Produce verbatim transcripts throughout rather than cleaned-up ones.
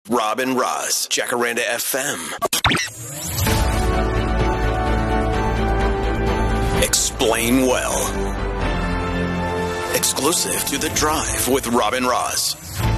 Rob and Roz, Jacaranda F M. Explain well. Exclusive to The Drive with Rob and Roz.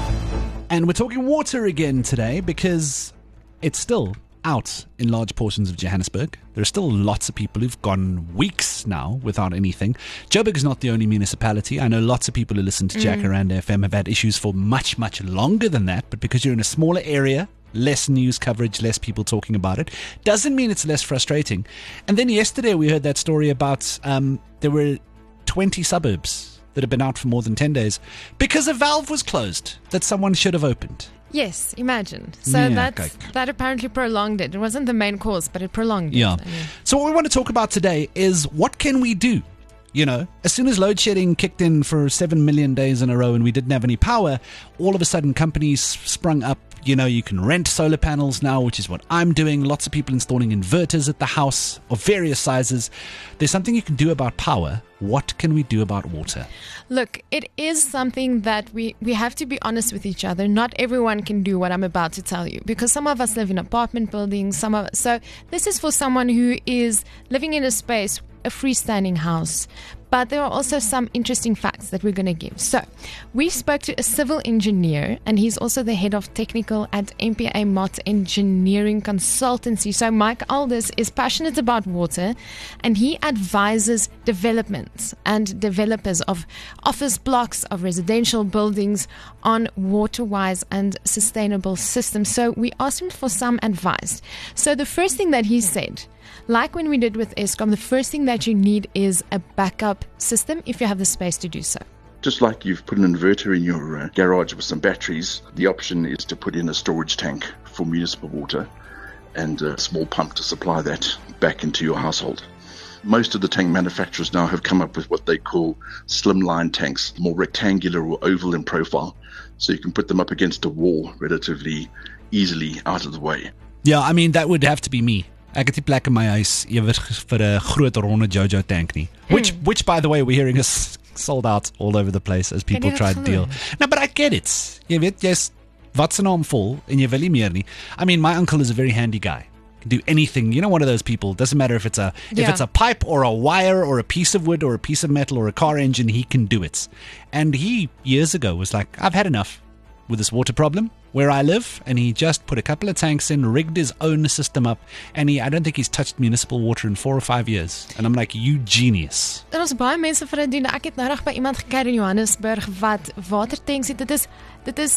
And we're talking water again today because it's still out in large portions of Johannesburg. There are still lots of people who've gone weeks now without anything. Joburg is not the only municipality. I know lots of people who listen to mm. Jacaranda F M have had issues for much, much longer than that. But because you're in a smaller area, less news coverage, less people talking about it, doesn't mean it's less frustrating. And then yesterday we heard that story about um, there were twenty suburbs that have been out for more than ten days because a valve was closed that someone should have opened. Yes, imagine. So Yeah, that okay. that apparently prolonged it. It wasn't the main cause, but it prolonged Yeah. it. I mean, So what we want to talk about today is what can we do? You know, as soon as load shedding kicked in for seven million days in a row and we didn't have any power, all of a sudden companies sprung up. You know, you can rent solar panels now, which is what I'm doing. Lots of people installing inverters at the house of various sizes. There's something you can do about power. What can we do about water? Look, it is something that we, we have to be honest with each other. Not everyone can do what I'm about to tell you because some of us live in apartment buildings. Some of So this is for someone who is living in a space, a freestanding house. But there are also some interesting facts that we're going to give. So we spoke to a civil engineer, and he's also the head of technical at M P A Mott Engineering Consultancy. So Mike Alders is passionate about water, and he advises developments and developers of office blocks, of residential buildings on water-wise and sustainable systems. So we asked him for some advice. So the first thing that he said, like when we did with Eskom, the first thing that you need is a backup system if you have the space to do so. Just like you've put an inverter in your uh, garage with some batteries, the option is to put in a storage tank for municipal water and a small pump to supply that back into your household. Most of the tank manufacturers now have come up with what they call slimline tanks, more rectangular or oval in profile, so you can put them up against a wall relatively easily out of the way. Yeah, I mean, that would have to be me. Ek het die plek in my huis ewig vir 'n groot ronde Jojo tank nie. Which, Mm. which by the way, we're hearing is sold out all over the place as people jy try dit to deal. No, but I get it. Jy weet, jy's wat se naam vol en jy wil nie meer nie. I mean, my uncle is a very handy guy. Can do anything. You know, one of those people. Doesn't matter if it's a if Yeah. it's a pipe or a wire or a piece of wood or a piece of metal or a car engine, he can do it. And he years ago was like, I've had enough with this water problem where I live, and he just put a couple of tanks in, rigged his own system up, and he I don't think he's touched municipal water in four or five years. And I'm like, you genius. Er is baie mense vir dit doen. Ek het nou reg by iemand gekyk in Johannesburg wat watertanks het. Dit is dit is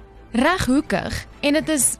reghoekig en dit is,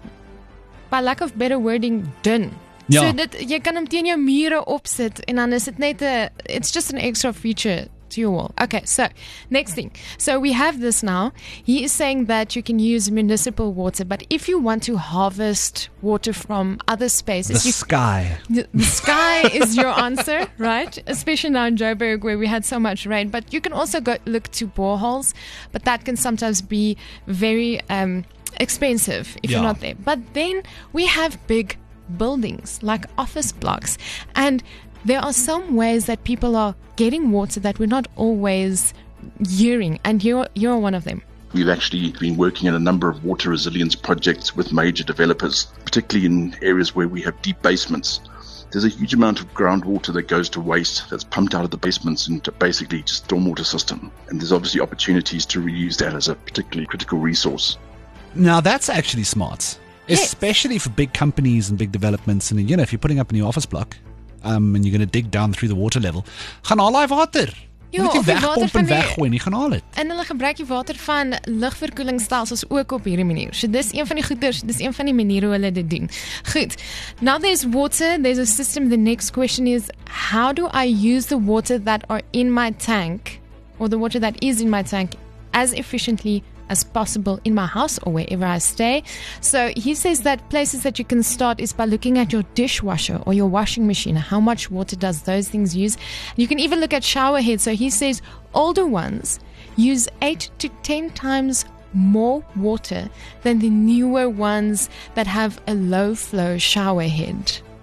by lack of better wording, dun. Ja. So dit jy kan hom teen jou mure opsit en dan is dit net 'n it's just an extra feature to your wall. Okay, so next thing. So we have this now. He is saying that you can use municipal water, but if you want to harvest water from other spaces, The you sky. The, the sky is your answer, right? Especially now in Joburg where we had so much rain. But you can also go look to boreholes, but that can sometimes be very um, expensive if Yeah. you're not there. But then we have big buildings like office blocks, and there are some ways that people are getting water that we're not always hearing, and you're you're one of them. We've actually been working on a number of water resilience projects with major developers, particularly in areas where we have deep basements. There's a huge amount of groundwater that goes to waste that's pumped out of the basements into basically just stormwater system. And there's obviously opportunities to reuse that as a particularly critical resource. Now that's actually smart, Yes. especially for big companies and big developments. And you know, if you're putting up a new office block, um, and you're going to dig down through the water level, gaan haal daai water. Ja, Moet jy of die water wegpomp van en die- weggooi, nie gaan haal dit. En hulle gebruik die water van lugverkoelingsstelsels ook op hierdie manier. So dis een van die goeders, dis een van die maniere hoe hulle dit doen. Goed. Now there's water, there's a system. The next question is, how do I use the water that are in my tank, or the water that is in my tank, as efficiently as possible in my house or wherever I stay? So he says that places that you can start is by looking at your dishwasher or your washing machine. How much water does those things use? You can even look at shower heads. So he says older ones use eight to ten times more water than the newer ones that have a low flow shower head.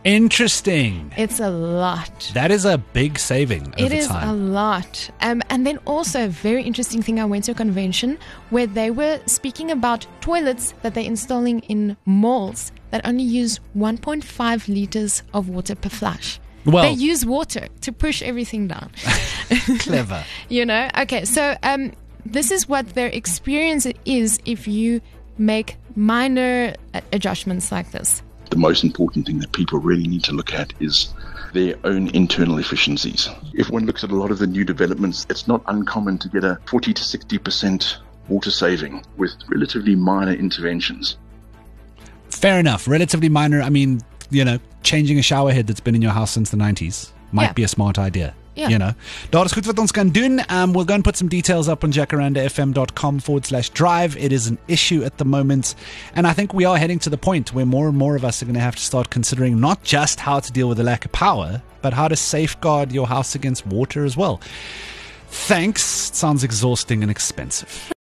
Interesting. It's a lot. That is a big saving over It is time. a lot. Um, and then also a very interesting thing, I went to a convention where they were speaking about toilets that they're installing in malls that only use one point five liters of water per flush. Well- they use water to push everything down. Clever. You know? Okay, so um, this is what their experience is if you make minor uh, adjustments like this. The most important thing that people really need to look at is their own internal efficiencies. If one looks at a lot of the new developments, it's not uncommon to get a forty to sixty percent water saving with relatively minor interventions. Fair enough. Relatively minor. I mean, you know, changing a shower head that's been in your house since the nineties might Yeah. be a smart idea. Yeah. You know, daar is goed wat ons kan doen. Um, we'll go and put some details up on jacarandafm.com forward slash drive. It is an issue at the moment. And I think we are heading to the point where more and more of us are going to have to start considering not just how to deal with the lack of power, but how to safeguard your house against water as well. Thanks. It sounds exhausting and expensive.